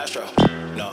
Castro, no.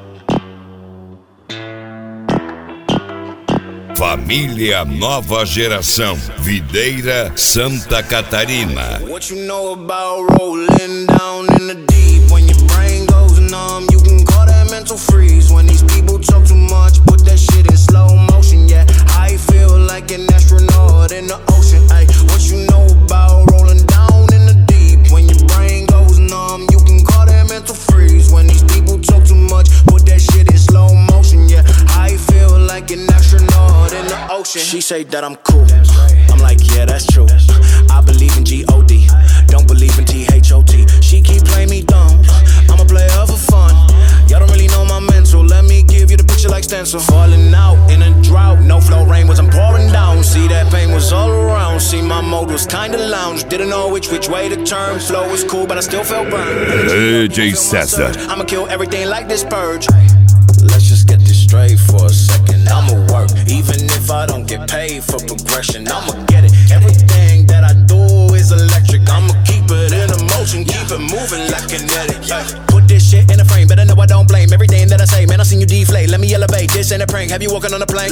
Família Nova Geração, Videira, Santa Catarina. What you know about rolling down in the deep? When your brain goes numb, you can call that mental freeze. When these people talk too much, put that shit in slow motion. Yeah, I feel like an astronaut in the ocean. Ay, what you know about rolling down in the deep? When your brain goes numb, you can call that mental freeze. When these people talk too much, put that shit in slow motion. Yeah, I feel like an astronaut in the ocean. She say that I'm cool. I'm like, yeah, that's true. I believe in G-O-D, don't believe in T-H-O-T. She keep playing me dumb, I'm a player for fun. Y'all don't really know my mental, let me give you the picture like stencil. Falling out in a drought, no flow rain was I'm pouring down. See that pain was all around, see my mode was kinda lounge. Didn't know which way to turn, flow was cool but I still felt burned. DJ César. I'ma kill everything like this purge. Let's just get this straight for a second. I'ma work, even if I don't get paid for progression. I'ma get it. Everything that I do is electric. I'ma keep it in motion, keep it moving like kinetic. Put this shit in a frame, better know I don't blame everything that I say. Man, I seen you deflate. Let me elevate. This ain't a prank. Have you walking on a plane?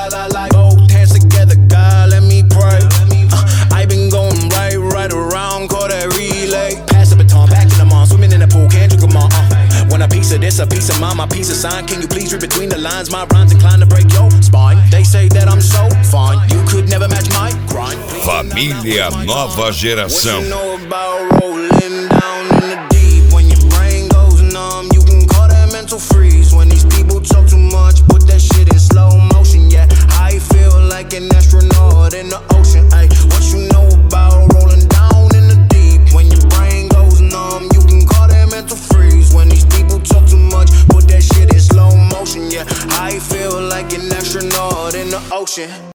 Both hands together, God, let me pray. I been going right around, call that relay. Pass the baton, back in the mall, swimming in the pool, can't you come on? When a piece of this, a piece of mine, my piece of sign. Can you please read between the lines? My rhymes inclined to break your spine. They say that I'm so fine, you could never match my grind. Família Nova Geração. What you know about rolling down in the deep? When your brain goes numb, you can call that mental freeze. When these people talk too much, put that shit in slow motion. Yeah, I feel like an astronaut in the ocean. Ay, what you know about rolling down in the deep? When your brain goes numb, you can call that mental freeze. When these people talk too much, put that shit in slow motion. Yeah, I feel like an astronaut in the ocean.